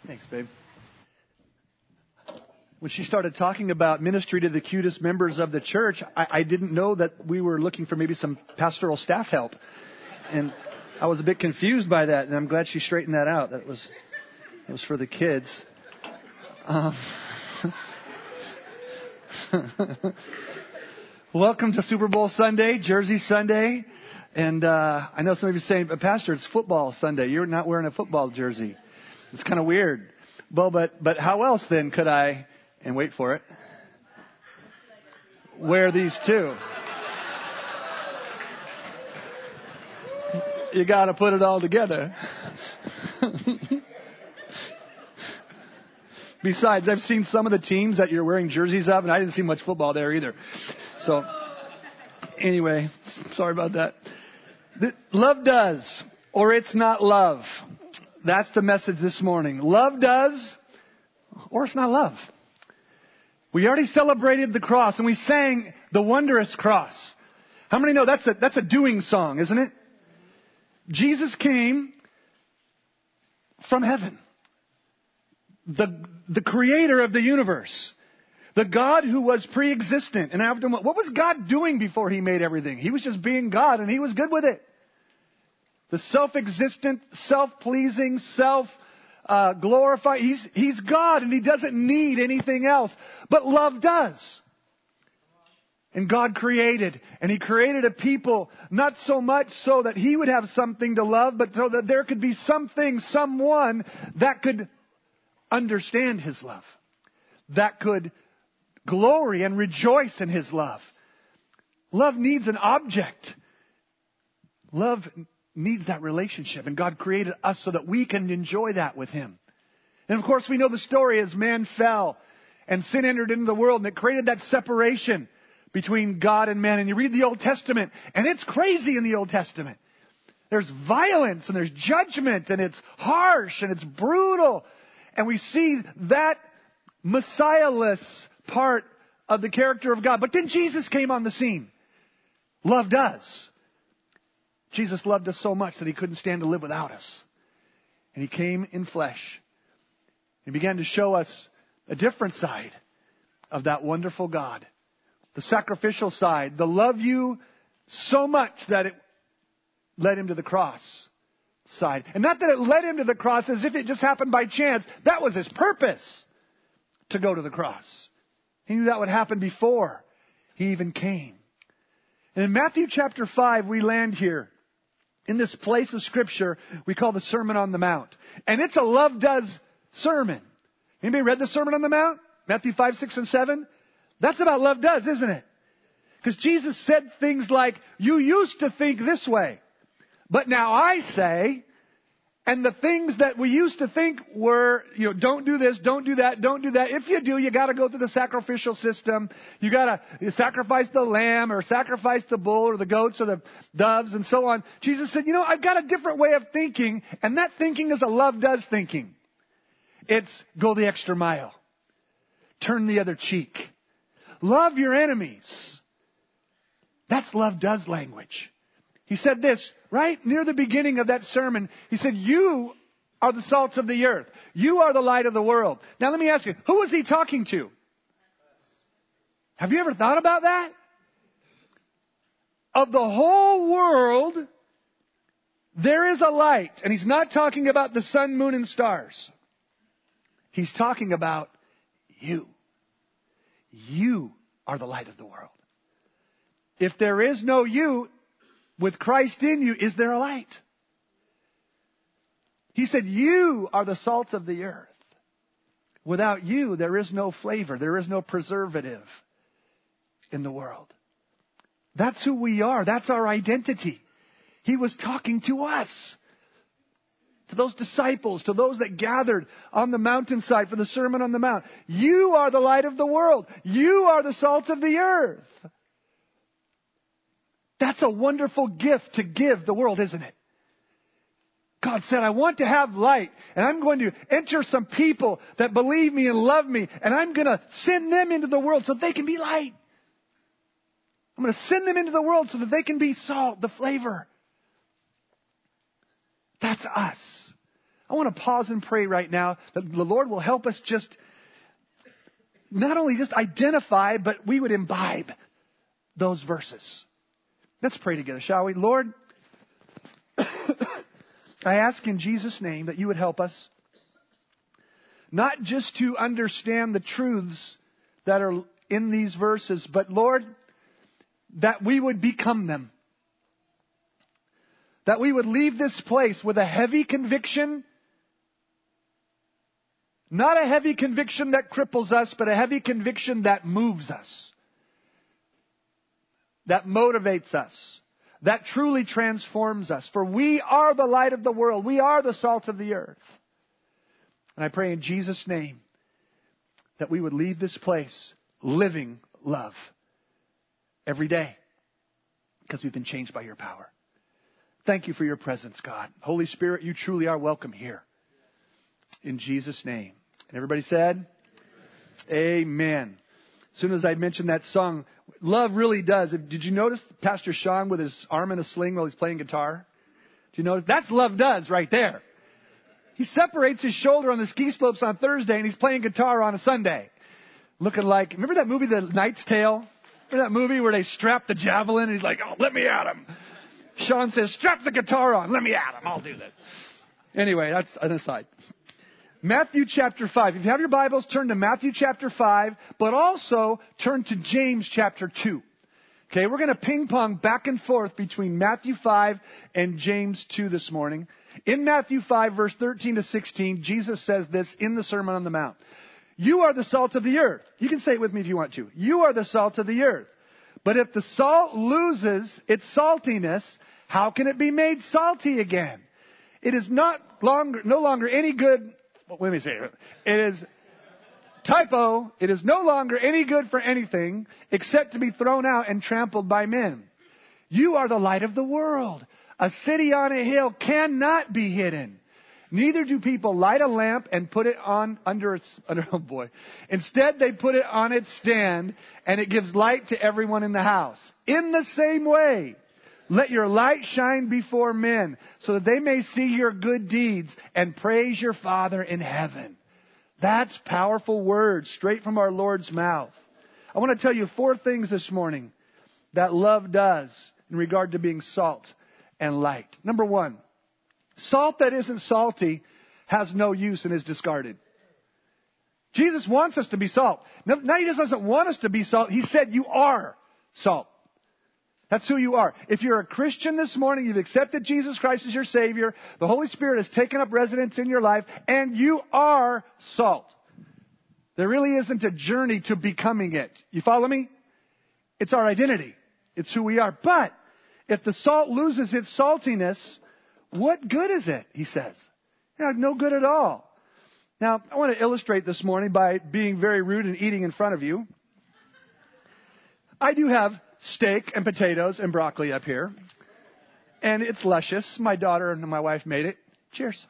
Thanks, babe. When she started talking about ministry to the cutest members of the church, I didn't know that we were looking for maybe some pastoral staff help. And I was a bit confused by that, and I'm glad she straightened that out. It was for the kids. Welcome to Super Bowl Sunday, Jersey Sunday. And I know some of you are saying, Pastor, it's football Sunday. You're not wearing a football jersey. It's kind of weird. Well, but how else then could I, and wait for it, wear these two? You got to put it all together. Besides, I've seen some of the teams that you're wearing jerseys of, and I didn't see much football there either. So, anyway, sorry about that. Love does, or it's not love. That's the message this morning. Love does, or it's not love. We already celebrated the cross, and we sang the wondrous cross. How many know that's a doing song, isn't it? Jesus came from heaven. The creator of the universe. The God who was pre-existent. And after, what was God doing before He made everything? He was just being God, and He was good with it. The self-existent, self-pleasing, self-glorified. He's God, and He doesn't need anything else. But love does. And God created. And He created a people, not so much so that He would have something to love, but so that there could be something, someone that could understand His love. That could glory and rejoice in His love. Love needs an object. Love needs that relationship. And God created us so that we can enjoy that with Him. And of course we know the story as man fell and sin entered into the world, and it created that separation between God and man. And you read the Old Testament, and it's crazy in the Old Testament. There's violence and there's judgment, and it's harsh and it's brutal. And we see that Messiah-less part of the character of God. But then Jesus came on the scene. Love does. Jesus loved us so much that He couldn't stand to live without us. And He came in flesh. He began to show us a different side of that wonderful God. The sacrificial side. The love you so much that it led Him to the cross side. And not that it led Him to the cross as if it just happened by chance. That was His purpose, to go to the cross. He knew that would happen before He even came. And in Matthew chapter 5, we land here in this place of Scripture we call the Sermon on the Mount. And it's a love does sermon. Anybody read the Sermon on the Mount? Matthew 5, 6, and 7? That's about love does, isn't it? Because Jesus said things like, you used to think this way, but now I say. And the things that we used to think were, don't do this, don't do that, don't do that. If you do, you got to go through the sacrificial system. You got to sacrifice the lamb or sacrifice the bull or the goats or the doves and so on. Jesus said, I've got a different way of thinking, and that thinking is a love does thinking. It's go the extra mile. Turn the other cheek. Love your enemies. That's love does language. He said this right near the beginning of that sermon. He said, you are the salt of the earth. You are the light of the world. Now let me ask you, who was He talking to? Have you ever thought about that? Of the whole world, there is a light. And He's not talking about the sun, moon, and stars. He's talking about you. You are the light of the world. If there is no you, with Christ in you, is there a light? He said, you are the salt of the earth. Without you, there is no flavor. There is no preservative in the world. That's who we are. That's our identity. He was talking to us. To those disciples, to those that gathered on the mountainside for the Sermon on the Mount. You are the light of the world. You are the salt of the earth. That's a wonderful gift to give the world, isn't it? God said, I want to have light, and I'm going to enter some people that believe me and love me, and I'm going to send them into the world so they can be light. I'm going to send them into the world so that they can be salt, the flavor. That's us. I want to pause and pray right now that the Lord will help us just not only just identify, but we would imbibe those verses. Let's pray together, shall we? Lord, I ask in Jesus' name that you would help us not just to understand the truths that are in these verses, but Lord, that we would become them. That we would leave this place with a heavy conviction. Not a heavy conviction that cripples us, but a heavy conviction that moves us. That motivates us. That truly transforms us. For we are the light of the world. We are the salt of the earth. And I pray in Jesus' name that we would leave this place living love every day because we've been changed by your power. Thank you for your presence, God. Holy Spirit, you truly are welcome here. In Jesus' name. And everybody said, Amen. As soon as I mentioned that song, love really does. Did you notice Pastor Sean with his arm in a sling while he's playing guitar? Did you notice? That's love does right there. He separates his shoulder on the ski slopes on Thursday and he's playing guitar on a Sunday. Looking like, remember that movie, The Knight's Tale? Remember that movie where they strap the javelin and he's like, oh, let me at him. Sean says, strap the guitar on. Let me at him. I'll do that. Anyway, that's an aside. Matthew chapter 5. If you have your Bibles, turn to Matthew chapter 5, but also turn to James chapter 2. Okay, we're going to ping pong back and forth between Matthew 5 and James 2 this morning. In Matthew 5, verse 13 to 16, Jesus says this in the Sermon on the Mount. You are the salt of the earth. You can say it with me if you want to. You are the salt of the earth. But if the salt loses its saltiness, how can it be made salty again? It is no longer any good. Let me say it. It is typo. It is no longer any good for anything except to be thrown out and trampled by men. You are the light of the world. A city on a hill cannot be hidden. Neither do people light a lamp and put it on under oh boy. Instead, they put it on its stand and it gives light to everyone in the house. In the same way, let your light shine before men so that they may see your good deeds and praise your Father in heaven. That's powerful words straight from our Lord's mouth. I want to tell you 4 things this morning that love does in regard to being salt and light. Number 1, salt that isn't salty has no use and is discarded. Jesus wants us to be salt. Now he just doesn't want us to be salt. He said you are salt. That's who you are. If you're a Christian this morning, you've accepted Jesus Christ as your Savior, the Holy Spirit has taken up residence in your life, and you are salt. There really isn't a journey to becoming it. You follow me? It's our identity. It's who we are. But if the salt loses its saltiness, what good is it, he says? No good at all. Now, I want to illustrate this morning by being very rude and eating in front of you. I do have steak and potatoes and broccoli up here. And it's luscious. My daughter and my wife made it. Cheers.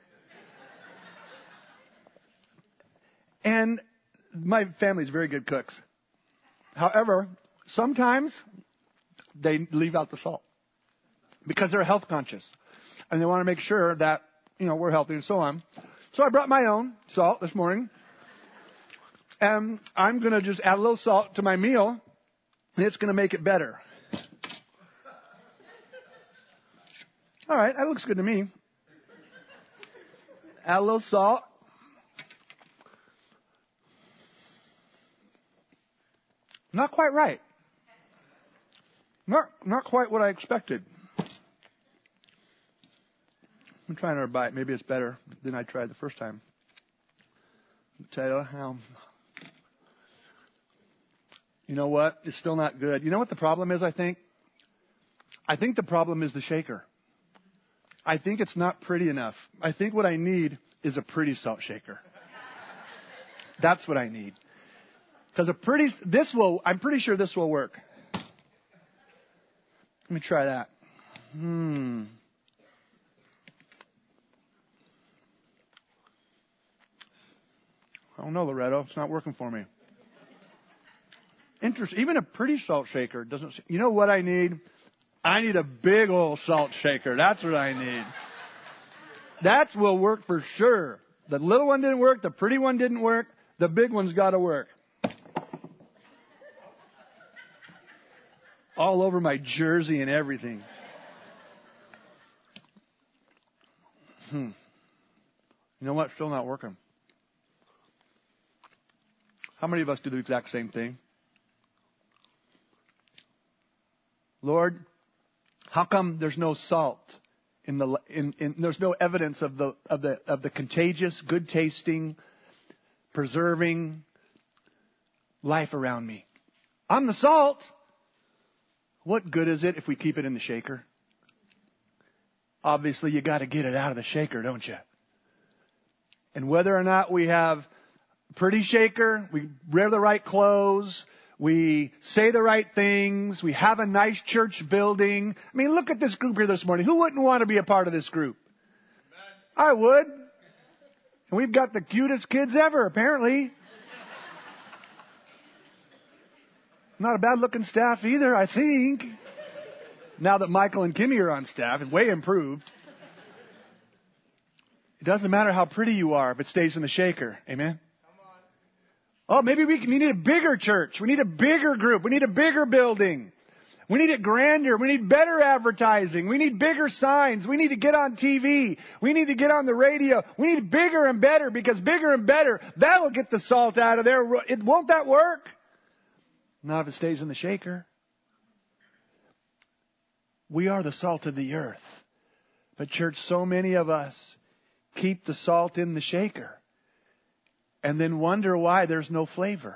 And my family's very good cooks. However, sometimes they leave out the salt because they're health conscious. And they want to make sure that, we're healthy and so on. So I brought my own salt this morning. And I'm going to just add a little salt to my meal. And it's going to make it better. All right, that looks good to me. Add a little salt. Not quite right. Not quite what I expected. I'm trying another bite. Maybe it's better than I tried the first time. Potato, how... You know what? It's still not good. You know what the problem is, I think? I think the problem is the shaker. I think it's not pretty enough. I think what I need is a pretty salt shaker. That's what I need. Because I'm pretty sure this will work. Let me try that. I don't know, Loretto. It's not working for me. Interesting. Even a pretty salt shaker doesn't... You know what I need? I need a big old salt shaker. That's what I need. That will work for sure. The little one didn't work. The pretty one didn't work. The big one's got to work. All over my jersey and everything. You know what? Still not working. How many of us do the exact same thing? Lord, how come there's no salt there's no evidence of the contagious, good tasting, preserving life around me? I'm the salt. What good is it if we keep it in the shaker? Obviously, you got to get it out of the shaker, don't you? And whether or not we have a pretty shaker, we wear the right clothes, we say the right things, we have a nice church building. I mean, look at this group here this morning. Who wouldn't want to be a part of this group? I would. And we've got the cutest kids ever, apparently. Not a bad looking staff either, I think. Now that Michael and Kimmy are on staff, it's way improved. It doesn't matter how pretty you are if it stays in the shaker. Amen? Oh, maybe we need a bigger church. We need a bigger group. We need a bigger building. We need it grander. We need better advertising. We need bigger signs. We need to get on TV. We need to get on the radio. We need bigger and better, because bigger and better, that'll get the salt out of there. Won't that work? Not if it stays in the shaker. We are the salt of the earth. But church, so many of us keep the salt in the shaker and then wonder why there's no flavor.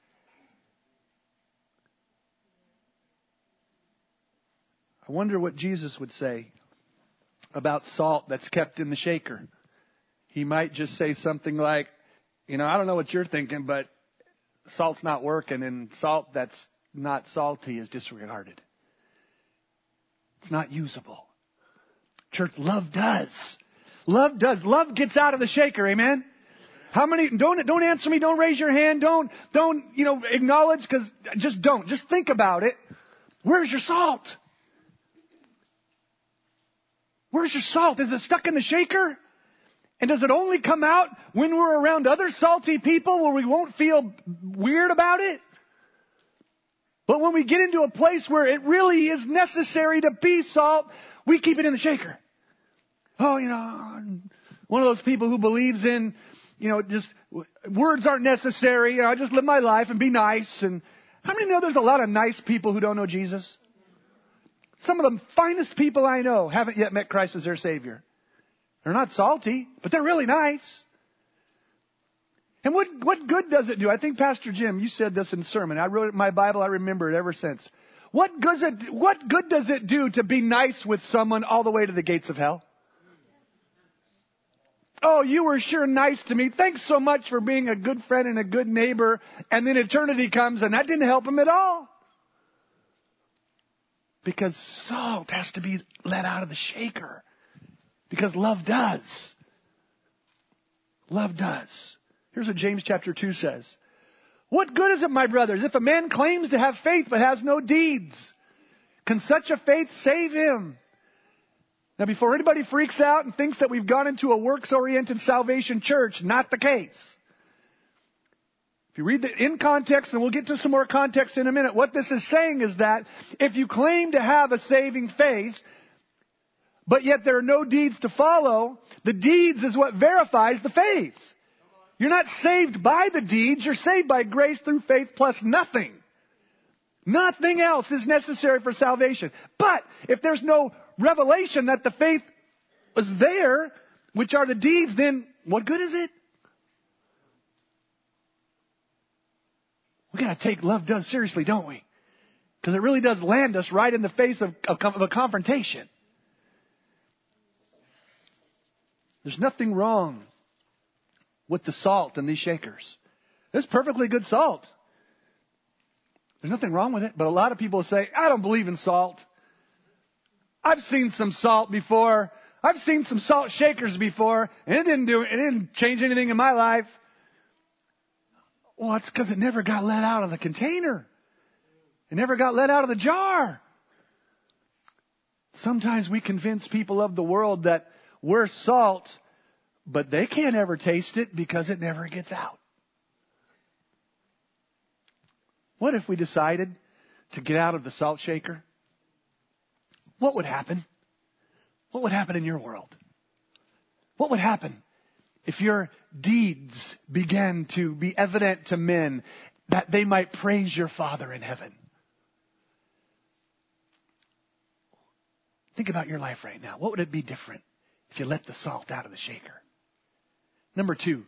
I wonder what Jesus would say about salt that's kept in the shaker. He might just say something like, I don't know what you're thinking, but salt's not working, and salt that's not salty is disregarded. It's not usable. Church, love does. Love does. Love gets out of the shaker, amen? How many, don't answer me, don't raise your hand, don't acknowledge, because just don't. Just think about it. Where's your salt? Where's your salt? Is it stuck in the shaker? And does it only come out when we're around other salty people where we won't feel weird about it? But when we get into a place where it really is necessary to be salt, we keep it in the shaker. Oh, one of those people who believes in, just words aren't necessary. I just live my life and be nice. And how many know there's a lot of nice people who don't know Jesus? Some of the finest people I know haven't yet met Christ as their Savior. They're not salty, but they're really nice. And what good does it do? I think Pastor Jim, you said this in sermon. I wrote it in my Bible. I remember it ever since. What good does it do to be nice with someone all the way to the gates of hell? Oh, you were sure nice to me. Thanks so much for being a good friend and a good neighbor. And then eternity comes and that didn't help him at all. Because salt has to be let out of the shaker. Because love does. Love does. Here's what James chapter 2 says. What good is it, my brothers, if a man claims to have faith but has no deeds? Can such a faith save him? Now, before anybody freaks out and thinks that we've gone into a works-oriented salvation church, not the case. If you read it in context, and we'll get to some more context in a minute, what this is saying is that if you claim to have a saving faith, but yet there are no deeds to follow, the deeds is what verifies the faith. You're not saved by the deeds, you're saved by grace through faith plus nothing. Nothing else is necessary for salvation. But if there's no revelation that the faith was there, which are the deeds, then what good is it? We got to take love does seriously, don't we? Because it really does land us right in the face of a confrontation. There's nothing wrong with the salt in these shakers. It's perfectly good salt. There's nothing wrong with it. But a lot of people say, I don't believe in salt. I've seen some salt before. I've seen some salt shakers before, and it didn't change anything in my life. Well, it's because it never got let out of the container. It never got let out of the jar. Sometimes we convince people of the world that We're salt, but they can't ever taste it because it never gets out. What if we decided to get out of the salt shaker? What would happen? What would happen in your world? What would happen if your deeds began to be evident to men that they might praise your Father in heaven? Think about your life right now. What would it be different if you let the salt out of the shaker? Number 2.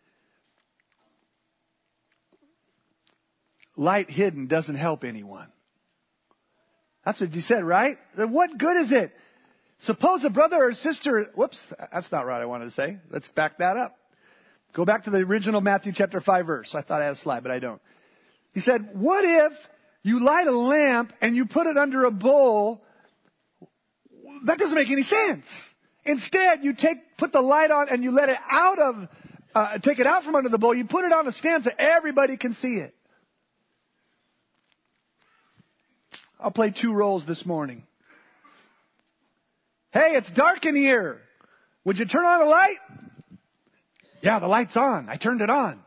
Light hidden doesn't help anyone. That's what you said, right? What good is it? Suppose a brother or sister... Whoops, that's not right I wanted to say. Let's back that up. Go back to the original Matthew chapter 5 verse. I thought I had a slide, but I don't. He said, what if you light a lamp and you put it under a bowl? That doesn't make any sense. Instead, you put the light on and you let it take it out from under the bowl. You put it on a stand so everybody can see it. I'll play 2 roles this morning. Hey, it's dark in here. Would you turn on a light? Yeah, the light's on. I turned it on.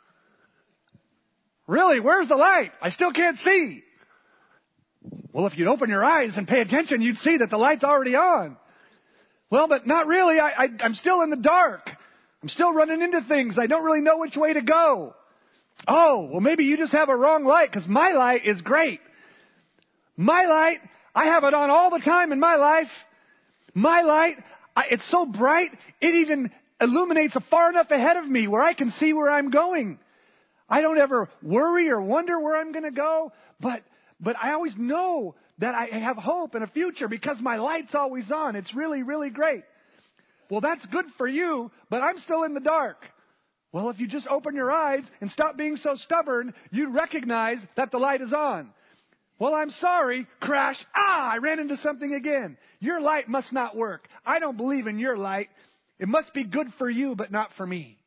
Really? Where's the light? I still can't see. Well, if you'd open your eyes and pay attention, you'd see that the light's already on. Well, but not really. I'm still in the dark. I'm still running into things. I don't really know which way to go. Oh, well, maybe you just have a wrong light because my light is great. My light, I have it on all the time in my life. My light, it's so bright, it even illuminates far enough ahead of me where I can see where I'm going. I don't ever worry or wonder where I'm going to go, but I always know that I have hope and a future because my light's always on. It's really, really great. Well, that's good for you, but I'm still in the dark. Well, if you just open your eyes and stop being so stubborn, you'd recognize that the light is on. Well, I'm sorry, crash. I ran into something again. Your light must not work. I don't believe in your light. It must be good for you, but not for me.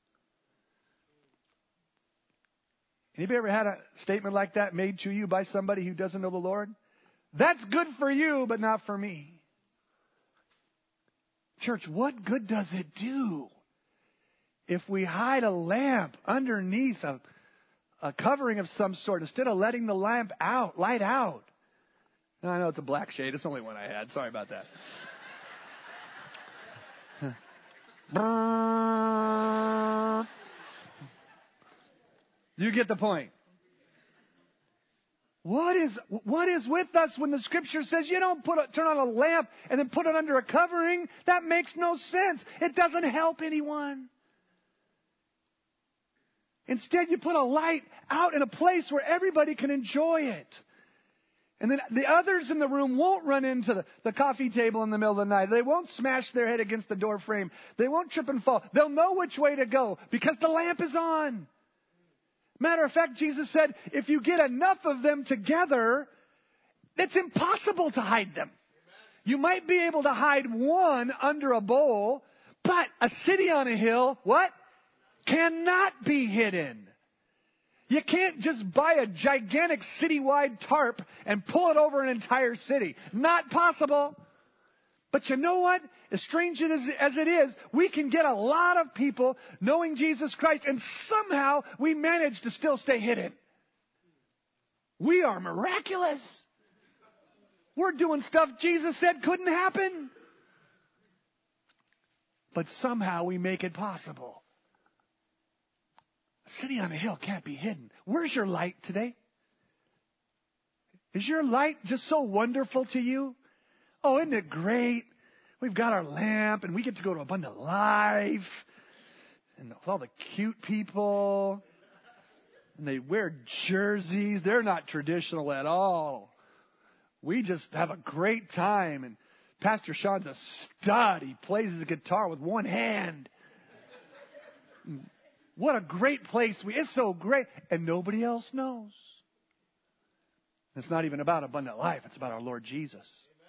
Have you ever had a statement like that made to you by somebody who doesn't know the Lord? That's good for you, but not for me. Church, what good does it do if we hide a lamp underneath a covering of some sort instead of letting the light out? Now, I know it's a black shade. It's the only one I had. Sorry about that. You get the point. What is with us when the Scripture says you don't turn on a lamp and then put it under a covering? That makes no sense. It doesn't help anyone. Instead, you put a light out in a place where everybody can enjoy it. And then the others in the room won't run into the coffee table in the middle of the night. They won't smash their head against the door frame. They won't trip and fall. They'll know which way to go because the lamp is on. Matter of fact, Jesus said, if you get enough of them together, it's impossible to hide them. You might be able to hide one under a bowl, but a city on a hill, what? Cannot be hidden. You can't just buy a gigantic citywide tarp and pull it over an entire city. Not possible. But you know what? As strange as it is, we can get a lot of people knowing Jesus Christ, and somehow we manage to still stay hidden. We are miraculous. We're doing stuff Jesus said couldn't happen. But somehow we make it possible. A city on a hill can't be hidden. Where's your light today? Is your light just so wonderful to you? Oh, isn't it great? We've got our lamp and we get to go to Abundant Life and with all the cute people. And they wear jerseys. They're not traditional at all. We just have a great time. And Pastor Sean's a stud. He plays his guitar with one hand. What a great place. It's so great. And nobody else knows. It's not even about Abundant Life. It's about our Lord Jesus.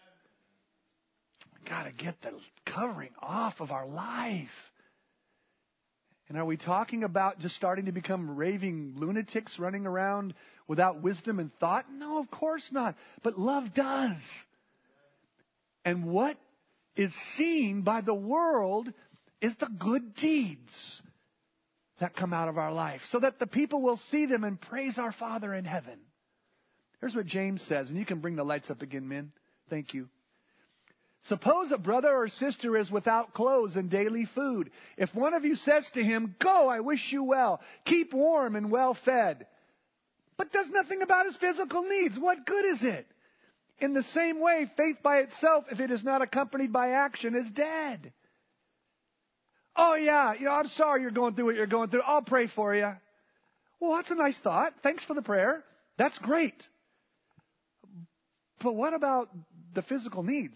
Got to get the covering off of our life. And are we talking about just starting to become raving lunatics running around without wisdom and thought? No, of course not. But love does. And what is seen by the world is the good deeds that come out of our life, so that the people will see them and praise our Father in heaven. Here's what James says, and you can bring the lights up again, men. Thank you. Suppose a brother or sister is without clothes and daily food. If one of you says to him, "Go, I wish you well, keep warm and well fed," but does nothing about his physical needs, what good is it? In the same way, faith by itself, if it is not accompanied by action, is dead. Oh yeah, I'm sorry you're going through what you're going through. I'll pray for you. Well, that's a nice thought. Thanks for the prayer. That's great. But what about the physical needs?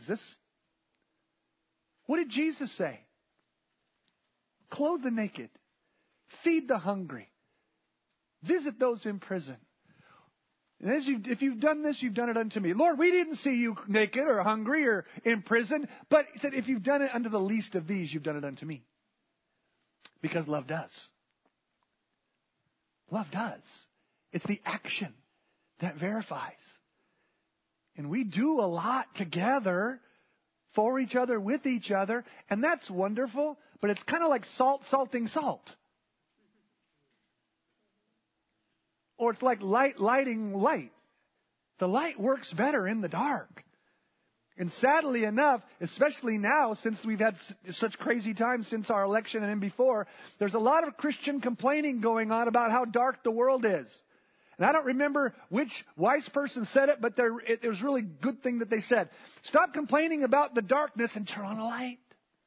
What did Jesus say? Clothe the naked. Feed the hungry. Visit those in prison. And if you've done this, you've done it unto me. Lord, we didn't see you naked or hungry or in prison. But he said, if you've done it unto the least of these, you've done it unto me. Because love does. Love does. It's the action that verifies. And we do a lot together for each other, with each other. And that's wonderful. But it's kind of like salt salting salt. Or it's like light lighting light. The light works better in the dark. And sadly enough, especially now, since we've had such crazy times since our election and before, there's a lot of Christian complaining going on about how dark the world is. And I don't remember which wise person said it, but it was a really good thing that they said. Stop complaining about the darkness and turn on a light.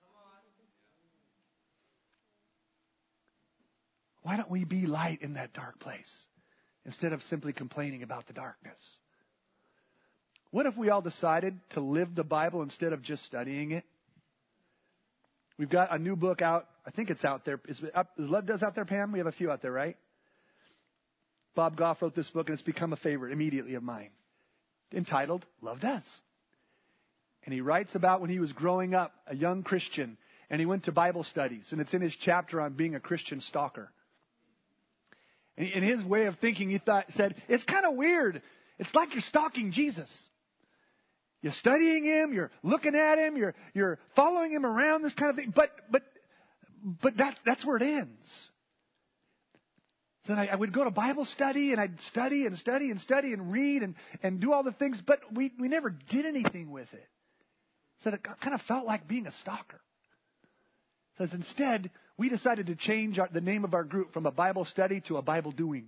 Why don't we be light in that dark place instead of simply complaining about the darkness? What if we all decided to live the Bible instead of just studying it? We've got a new book out. I think it's out there. Is Love Does out there, Pam? We have a few out there, right? Bob Goff wrote this book, and it's become a favorite immediately of mine, entitled Love Does. And he writes about when he was growing up, a young Christian, and he went to Bible studies, and it's in his chapter on being a Christian stalker. And in his way of thinking, he said, it's kind of weird. It's like you're stalking Jesus. You're studying him, you're looking at him, you're following him around, this kind of thing. But that's where it ends. So then I would go to Bible study, and I'd study and study and study and read and do all the things, but we never did anything with it. So it kind of felt like being a stalker. So instead, we decided to change the name of our group from a Bible study to a Bible doing.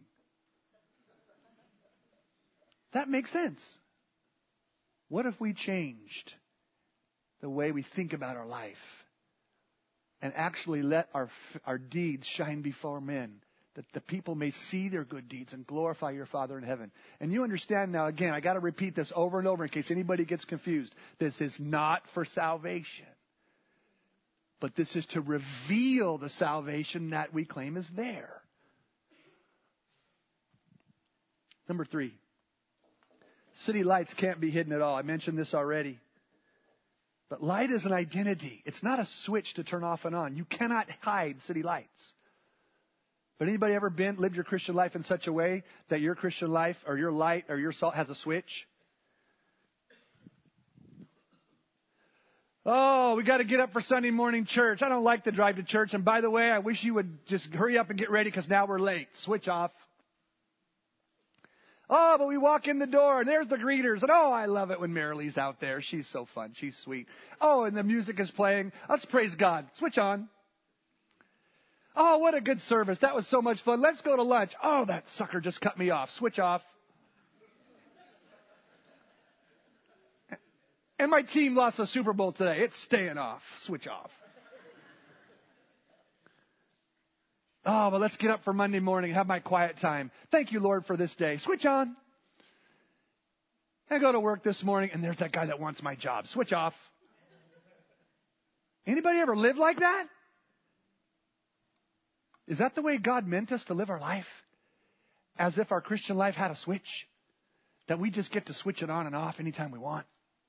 That makes sense. What if we changed the way we think about our life and actually let our deeds shine before men, that the people may see their good deeds and glorify your Father in heaven? And you understand now, again, I got to repeat this over and over in case anybody gets confused. This is not for salvation, but this is to reveal the salvation that we claim is there. Number 3. City lights can't be hidden at all. I mentioned this already. But light is an identity. It's not a switch to turn off and on. You cannot hide city lights. But anybody ever lived your Christian life in such a way that your Christian life or your light or your salt has a switch? Oh, we got to get up for Sunday morning church. I don't like to drive to church. And by the way, I wish you would just hurry up and get ready because now we're late. Switch off. Oh, but we walk in the door and there's the greeters. And oh, I love it when Marilee's out there. She's so fun. She's sweet. Oh, and the music is playing. Let's praise God. Switch on. Oh, what a good service. That was so much fun. Let's go to lunch. Oh, that sucker just cut me off. Switch off. And my team lost the Super Bowl today. It's staying off. Switch off. Oh, but let's get up for Monday morning, have my quiet time. Thank you, Lord, for this day. Switch on. I go to work this morning, and there's that guy that wants my job. Switch off. Anybody ever live like that? Is that the way God meant us to live our life? As if our Christian life had a switch? That we just get to switch it on and off anytime we want?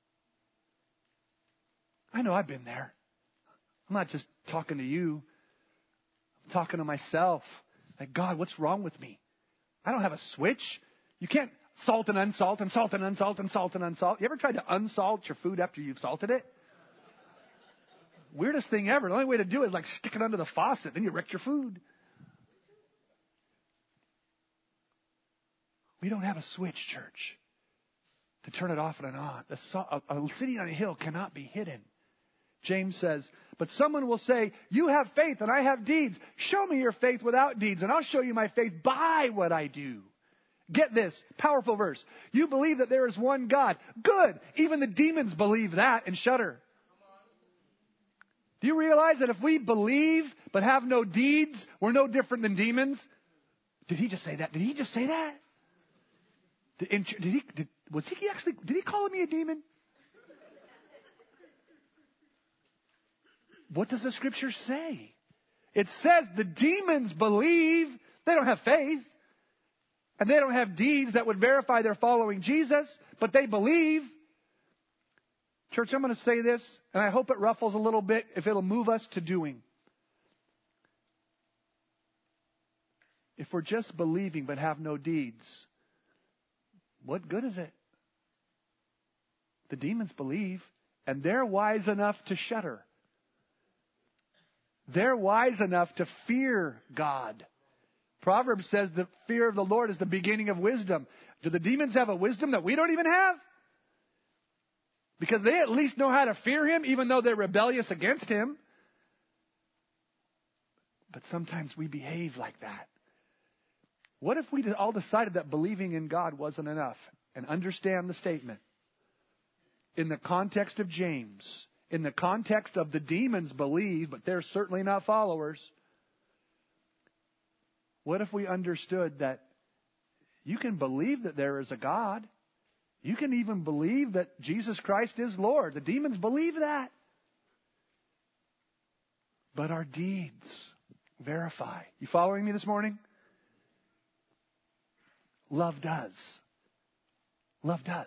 I know I've been there. I'm not just talking to you. I'm talking to myself. Like, God, what's wrong with me? I don't have a switch. You can't salt and unsalt and salt and unsalt and salt and unsalt. You ever tried to unsalt your food after you've salted it? Weirdest thing ever. The only way to do it is like stick it under the faucet. Then you wreck your food. We don't have a switch, church, to turn it off and on. A city on a hill cannot be hidden. James says, but someone will say, you have faith and I have deeds. Show me your faith without deeds and I'll show you my faith by what I do. Get this, powerful verse. You believe that there is one God. Good. Even the demons believe that and shudder. Do you realize that if we believe but have no deeds, we're no different than demons? Did he just say that? Did he just say that? Did he call me a demon? What does the scripture say? It says the demons believe. They don't have faith. And they don't have deeds that would verify they're following Jesus. But they believe. Church, I'm going to say this. And I hope it ruffles a little bit if it'll move us to doing. If we're just believing but have no deeds, what good is it? The demons believe. And they're wise enough to shudder. They're wise enough to fear God. Proverbs says the fear of the Lord is the beginning of wisdom. Do the demons have a wisdom that we don't even have? Because they at least know how to fear Him, even though they're rebellious against Him. But sometimes we behave like that. What if we all decided that believing in God wasn't enough? And understand the statement. In the context of James, in the context of the demons believe, but they're certainly not followers. What if we understood that you can believe that there is a God? You can even believe that Jesus Christ is Lord. The demons believe that. But our deeds verify. You following me this morning? Love does. Love does.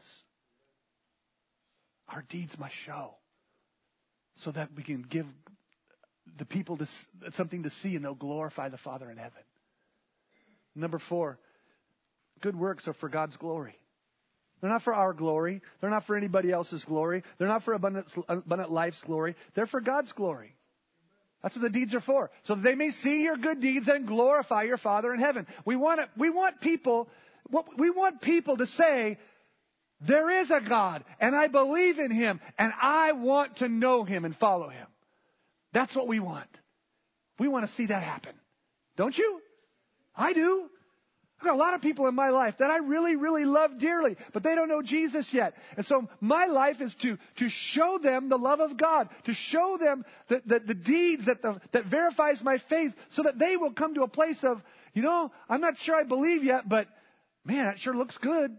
Our deeds must show. So that we can give the people something to see and they'll glorify the Father in heaven. Number 4, good works are for God's glory. They're not for our glory. They're not for anybody else's glory. They're not for abundant life's glory. They're for God's glory. That's what the deeds are for. So that they may see your good deeds and glorify your Father in heaven. We want people to say, there is a God, and I believe in Him, and I want to know Him and follow Him. That's what we want. We want to see that happen. Don't you? I do. I've got a lot of people in my life that I really, really love dearly, but they don't know Jesus yet. And so my life is to show them the love of God, to show them the deeds that verifies my faith so that they will come to a place of, I'm not sure I believe yet, but man, that sure looks good.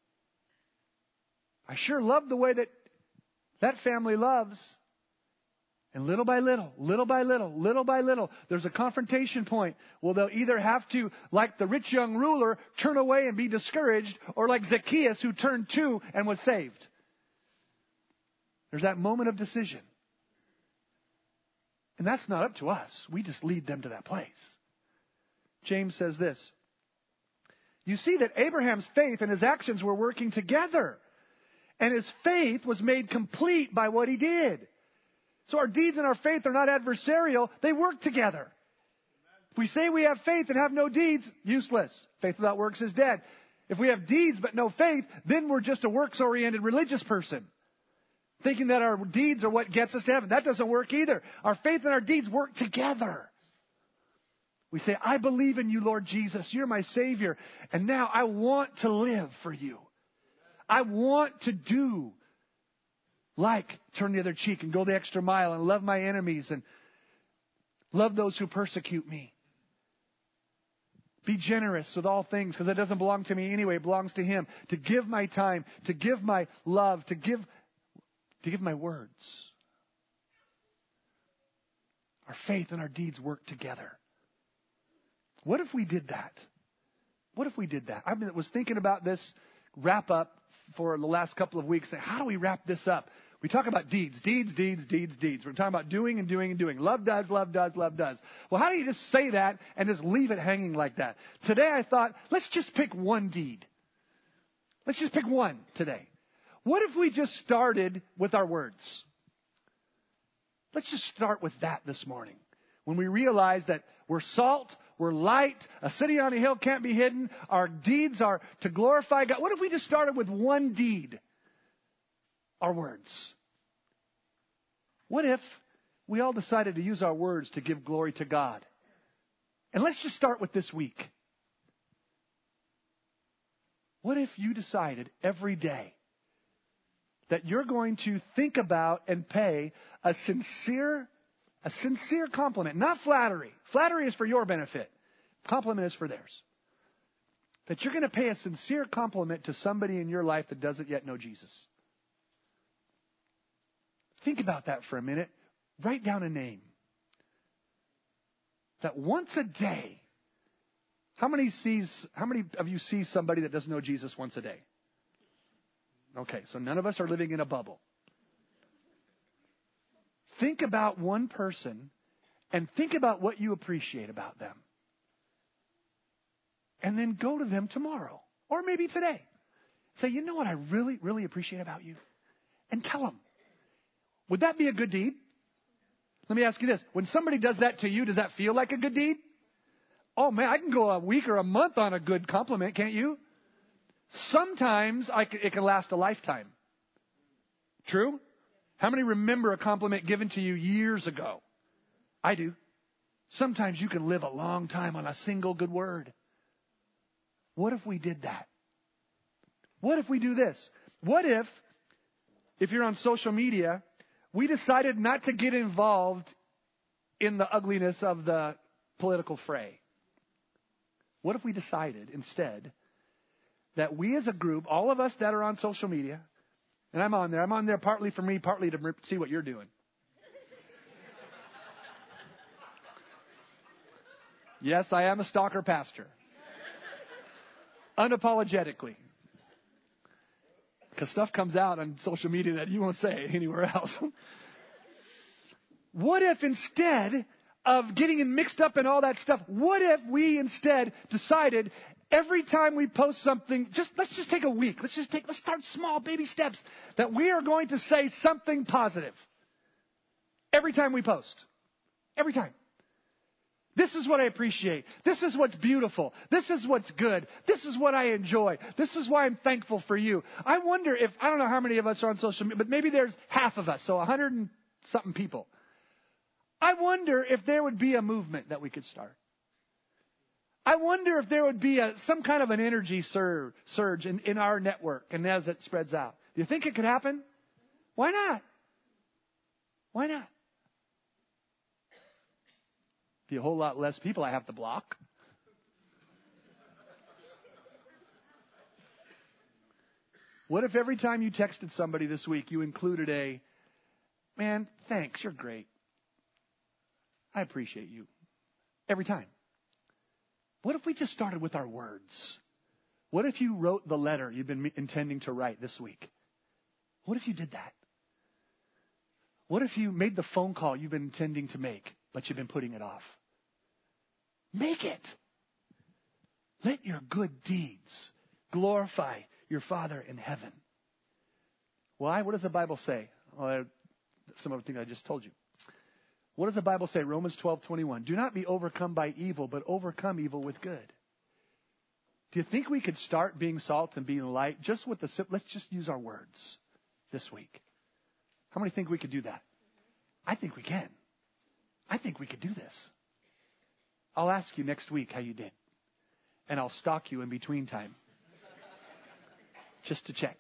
I sure love the way that family loves. And little by little, there's a confrontation point. Well, they'll either have to, like the rich young ruler, turn away and be discouraged, or like Zacchaeus who turned to and was saved. There's that moment of decision. And that's not up to us. We just lead them to that place. James says this. You see that Abraham's faith and his actions were working together. And his faith was made complete by what he did. So our deeds and our faith are not adversarial. They work together. If we say we have faith and have no deeds, useless. Faith without works is dead. If we have deeds but no faith, then we're just a works-oriented religious person. Thinking that our deeds are what gets us to heaven. That doesn't work either. Our faith and our deeds work together. We say, I believe in you, Lord Jesus. You're my Savior. And now I want to live for you. I want to do like turn the other cheek and go the extra mile and love my enemies and love those who persecute me. Be generous with all things because it doesn't belong to me anyway. It belongs to Him. To give my time, to give my love, to give my words. Our faith and our deeds work together. What if we did that? What if we did that? I was thinking about this wrap up for the last couple of weeks. How do we wrap this up? We talk about deeds. We're talking about doing and doing and doing. Love does, love does, love does. Well, how do you just say that and just leave it hanging like that? Today I thought, let's just pick one deed. Let's just pick one today. What if we just started with our words? Let's just start with that this morning. When we realize that we're salt, we're light, a city on a hill can't be hidden, our deeds are to glorify God. What if we just started with one deed? Our words. What if we all decided to use our words to give glory to God? And let's just start with this week. What if you decided every day that you're going to think about and pay a sincere compliment, not flattery. Flattery is for your benefit. Compliment is for theirs. That you're going to pay a sincere compliment to somebody in your life that doesn't yet know Jesus. Think about that for a minute. Write down a name. That once a day, how many of you see somebody that doesn't know Jesus once a day? Okay, so none of us are living in a bubble. Think about one person and think about what you appreciate about them. And then go to them tomorrow or maybe today. Say, you know what I really, really appreciate about you? And tell them. Would that be a good deed? Let me ask you this. When somebody does that to you, does that feel like a good deed? Oh man, I can go a week or a month on a good compliment, can't you? Sometimes it can last a lifetime. True? How many remember a compliment given to you years ago? I do. Sometimes you can live a long time on a single good word. What if we did that? What if we do this? What if you're on social media, we decided not to get involved in the ugliness of the political fray? What if we decided instead that we as a group, all of us that are on social media, and I'm on there partly for me, partly to see what you're doing. Yes, I am a stalker pastor. Unapologetically. Because stuff comes out on social media that you won't say anywhere else. What if instead of getting mixed up in all that stuff, what if we instead decided every time we post something, let's just take a week. Let's start small baby steps that we are going to say something positive. Every time we post. Every time. This is what I appreciate. This is what's beautiful. This is what's good. This is what I enjoy. This is why I'm thankful for you. I wonder if, I don't know how many of us are on social media, but maybe there's half of us, so 100 and something people. I wonder if there would be a movement that we could start. I wonder if there would be some kind of an energy surge in our network and as it spreads out. Do you think it could happen? Why not? Why not? Be a whole lot less people I have to block. What if every time you texted somebody this week, you included man, thanks, you're great. I appreciate you. Every time. What if we just started with our words? What if you wrote the letter you've been intending to write this week? What if you did that? What if you made the phone call you've been intending to make, but you've been putting it off? Make it. Let your good deeds glorify your Father in heaven. Why? What does the Bible say? Well, some of the things I just told you. What does the Bible say? Romans 12:21. Do not be overcome by evil, but overcome evil with good. Do you think we could start being salt and being light just with let's just use our words this week? How many think we could do that? I think we can. I think we could do this. I'll ask you next week how you did. And I'll stalk you in between time. Just to check.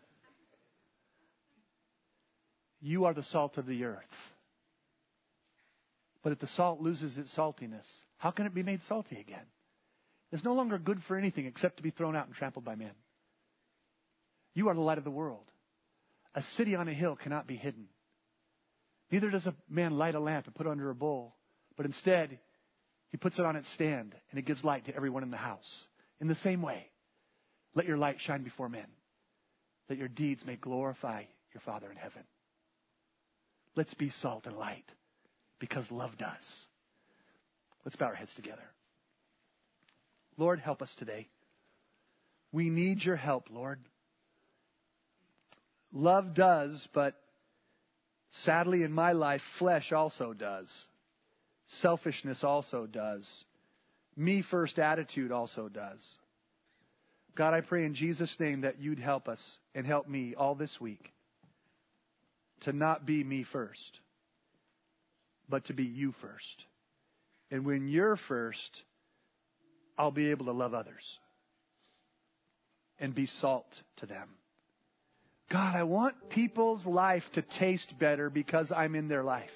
You are the salt of the earth. But if the salt loses its saltiness, how can it be made salty again? It's no longer good for anything except to be thrown out and trampled by men. You are the light of the world. A city on a hill cannot be hidden. Neither does a man light a lamp and put it under a bowl, but instead he puts it on its stand and it gives light to everyone in the house. In the same way, let your light shine before men, that your deeds may glorify your Father in heaven. Let's be salt and light because love does. Let's bow our heads together. Lord, help us today. We need your help, Lord. Love does, but Sadly, in my life, flesh also does. Selfishness also does. Me first attitude also does. God, I pray in Jesus' name that you'd help us and help me all this week to not be me first, but to be you first. And when you're first, I'll be able to love others and be salt to them. God, I want people's life to taste better because I'm in their life.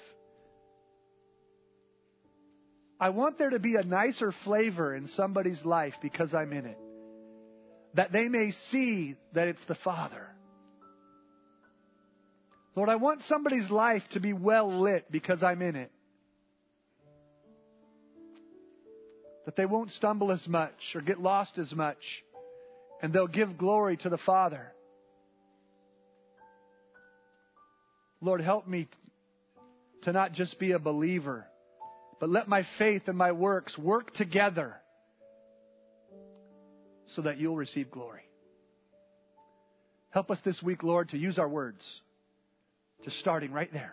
I want there to be a nicer flavor in somebody's life because I'm in it. That they may see that it's the Father. Lord, I want somebody's life to be well lit because I'm in it. That they won't stumble as much or get lost as much. And they'll give glory to the Father. Lord, help me to not just be a believer, but let my faith and my works work together so that you'll receive glory. Help us this week, Lord, to use our words. Just starting right there.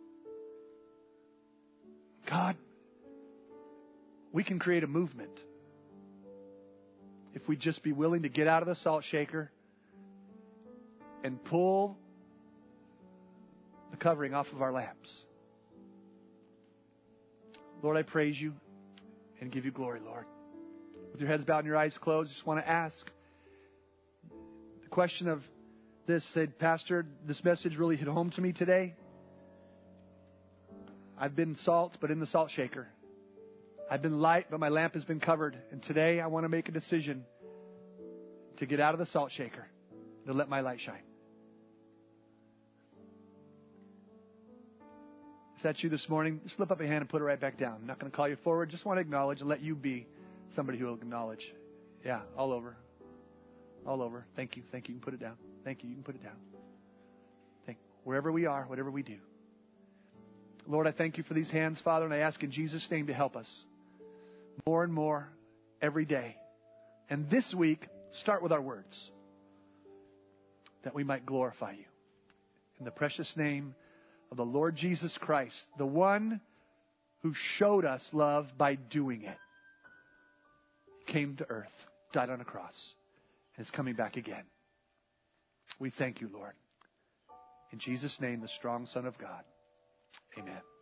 God, we can create a movement if we just be willing to get out of the salt shaker and pull the covering off of our lamps. Lord, I praise you and give you glory, Lord. With your heads bowed and your eyes closed, just want to ask the question of this. Said, Pastor, this message really hit home to me today. I've been salt, but in the salt shaker. I've been light, but my lamp has been covered. And today I want to make a decision to get out of the salt shaker and to let my light shine. If that's you this morning, just slip up your hand and put it right back down. I'm not going to call you forward. Just want to acknowledge and let you be somebody who will acknowledge. Yeah, all over. All over. Thank you. Thank you. You can put it down. Thank you. You can put it down. Wherever we are, whatever we do. Lord, I thank you for these hands, Father, and I ask in Jesus' name to help us more and more every day. And this week, start with our words, that we might glorify you. In the precious name of the Lord Jesus Christ, the one who showed us love by doing it. He came to earth, died on a cross, and is coming back again. We thank you, Lord. In Jesus' name, the strong Son of God. Amen.